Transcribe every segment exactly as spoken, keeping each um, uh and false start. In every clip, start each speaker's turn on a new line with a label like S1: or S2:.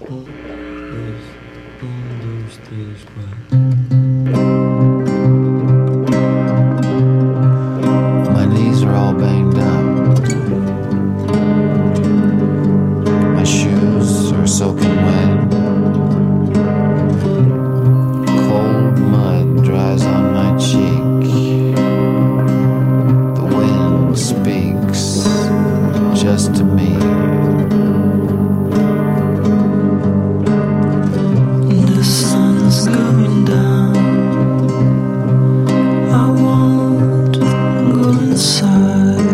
S1: Um, dois, um, dois, três, quatro.
S2: My knees are all banged up. My shoes are soaking wet. Cold mud dries on my cheek. The wind speaks just to me.
S3: The sun's going down. I won't go inside.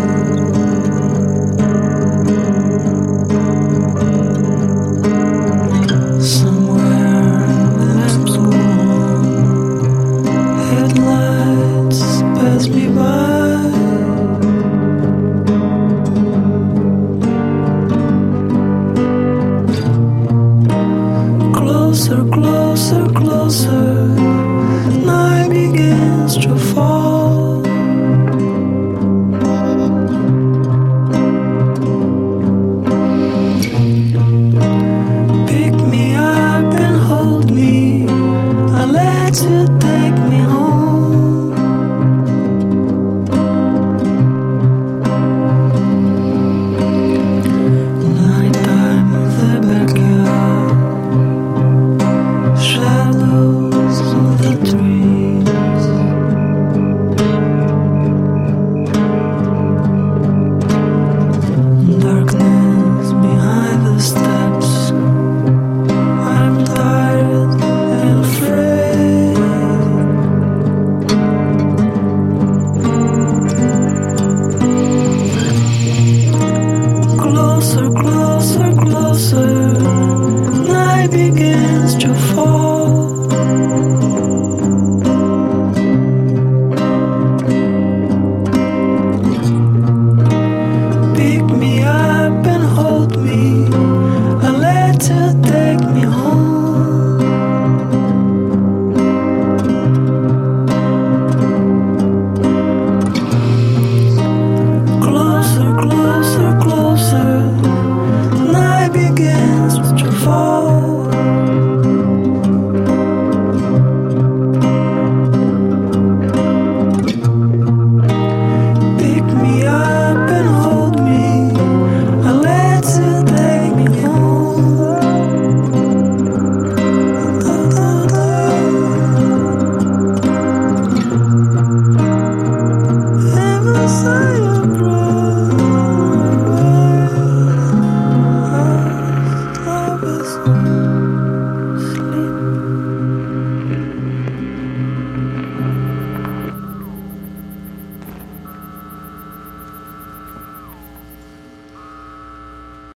S3: Somewhere lamps go on, headlights pass me by. Closer, closer, closer. Now